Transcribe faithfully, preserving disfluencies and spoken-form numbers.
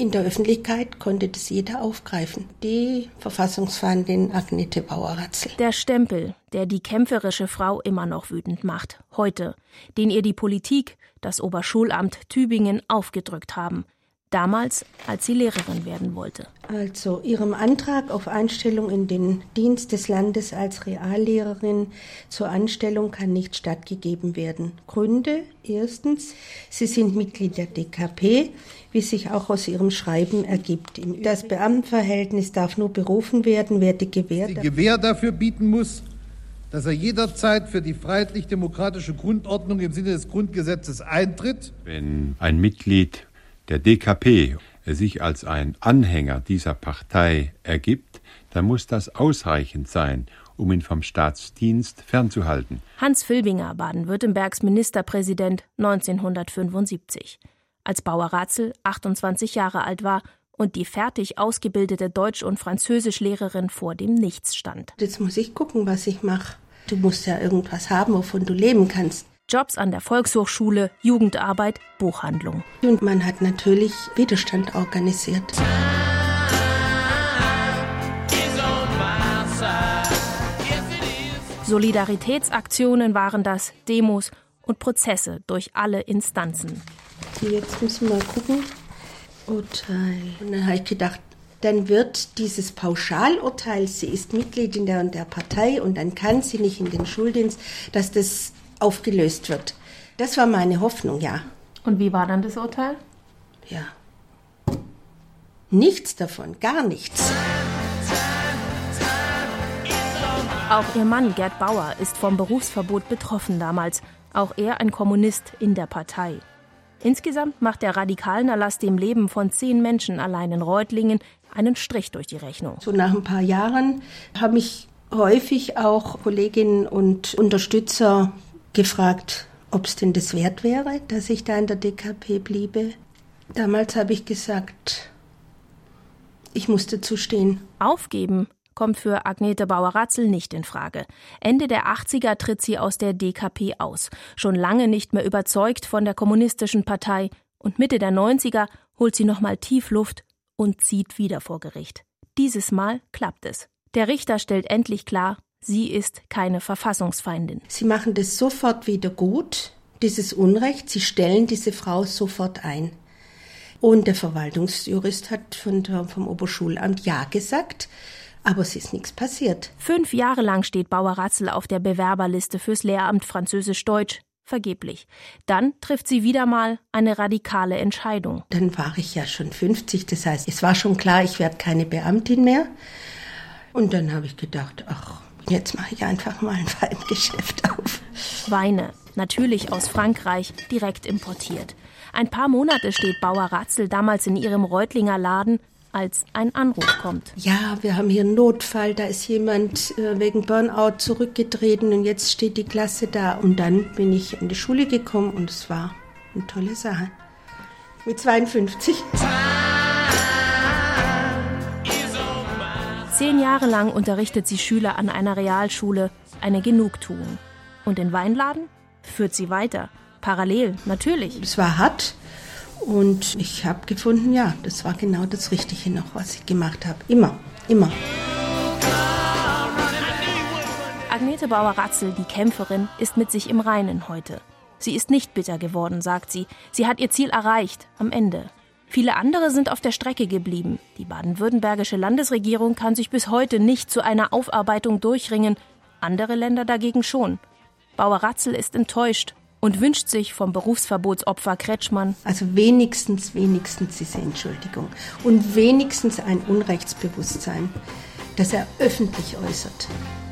In der Öffentlichkeit konnte das jeder aufgreifen. Die Verfassungsfeindin Agnete Bauer-Ratzl. Der Stempel, der die kämpferische Frau immer noch wütend macht, heute, den ihr die Politik, das Oberschulamt Tübingen aufgedrückt haben. Damals, als sie Lehrerin werden wollte. Also ihrem Antrag auf Einstellung in den Dienst des Landes als Reallehrerin zur Anstellung kann nicht stattgegeben werden. Gründe: Erstens, sie sind Mitglied der D K P, wie sich auch aus ihrem Schreiben ergibt. Das Beamtenverhältnis darf nur berufen werden, wer die Gewähr, die Gewähr dafür bieten muss, dass er jederzeit für die freiheitlich-demokratische Grundordnung im Sinne des Grundgesetzes eintritt. Wenn ein Mitglied der D K P sich als ein Anhänger dieser Partei ergibt, dann muss das ausreichend sein, um ihn vom Staatsdienst fernzuhalten. Hans Filbinger, Baden-Württembergs Ministerpräsident neunzehnhundertfünfundsiebzig. Als Bauer-Ratzl achtundzwanzig Jahre alt war und die fertig ausgebildete Deutsch- und Französischlehrerin vor dem Nichts stand. Jetzt muss ich gucken, was ich mache. Du musst ja irgendwas haben, wovon du leben kannst. Jobs an der Volkshochschule, Jugendarbeit, Buchhandlung. Und man hat natürlich Widerstand organisiert. Solidaritätsaktionen waren das, Demos und Prozesse durch alle Instanzen. Jetzt müssen wir mal gucken. Urteil. Und dann habe ich gedacht, dann wird dieses Pauschalurteil, sie ist Mitglied in der und der Partei und dann kann sie nicht in den Schuldienst, dass das aufgelöst wird. Das war meine Hoffnung, ja. Und wie war dann das Urteil? Ja. Nichts davon, gar nichts. Auch ihr Mann Gerd Bauer ist vom Berufsverbot betroffen damals. Auch er ein Kommunist in der Partei. Insgesamt macht der radikalen Erlass dem Leben von zehn Menschen allein in Reutlingen einen Strich durch die Rechnung. So nach ein paar Jahren habe ich häufig auch Kolleginnen und Unterstützer gefragt, ob es denn das wert wäre, dass ich da in der D K P bliebe. Damals habe ich gesagt, ich muss dazu stehen. Aufgeben kommt für Agnete Bauer-Ratzl nicht in Frage. Ende der achtziger tritt sie aus der D K P aus. Schon lange nicht mehr überzeugt von der kommunistischen Partei. Und Mitte der neunziger holt sie nochmal tief Luft und zieht wieder vor Gericht. Dieses Mal klappt es. Der Richter stellt endlich klar, sie ist keine Verfassungsfeindin. Sie machen das sofort wieder gut, dieses Unrecht. Sie stellen diese Frau sofort ein. Und der Verwaltungsjurist hat von der, vom Oberschulamt Ja gesagt, aber es ist nichts passiert. Fünf Jahre lang steht Bauer-Ratzl auf der Bewerberliste fürs Lehramt Französisch-Deutsch. Vergeblich. Dann trifft sie wieder mal eine radikale Entscheidung. Dann war ich ja schon fünfzig, das heißt, es war schon klar, ich werde keine Beamtin mehr. Und dann habe ich gedacht, ach, jetzt mache ich einfach mal ein Weingeschäft auf. Weine, natürlich aus Frankreich, direkt importiert. Ein paar Monate steht Bauer-Ratzl damals in ihrem Reutlinger Laden, als ein Anruf kommt. Ja, wir haben hier einen Notfall, da ist jemand äh, wegen Burnout zurückgetreten und jetzt steht die Klasse da. Und dann bin ich in die Schule gekommen und es war eine tolle Sache. Mit zweiundfünfzig. Zehn Jahre lang unterrichtet sie Schüler an einer Realschule, eine Genugtuung. Und den Weinladen führt sie weiter. Parallel, natürlich. Es war hart. Und ich habe gefunden, ja, das war genau das Richtige noch, was ich gemacht habe. Immer, immer. Agnete Bauer-Ratzl, die Kämpferin, ist mit sich im Reinen heute. Sie ist nicht bitter geworden, sagt sie. Sie hat ihr Ziel erreicht, am Ende. Viele andere sind auf der Strecke geblieben. Die baden-württembergische Landesregierung kann sich bis heute nicht zu einer Aufarbeitung durchringen. Andere Länder dagegen schon. Bauer-Ratzl ist enttäuscht und wünscht sich vom Berufsverbotsopfer Kretschmann: Also wenigstens, wenigstens diese Entschuldigung und wenigstens ein Unrechtsbewusstsein, das er öffentlich äußert.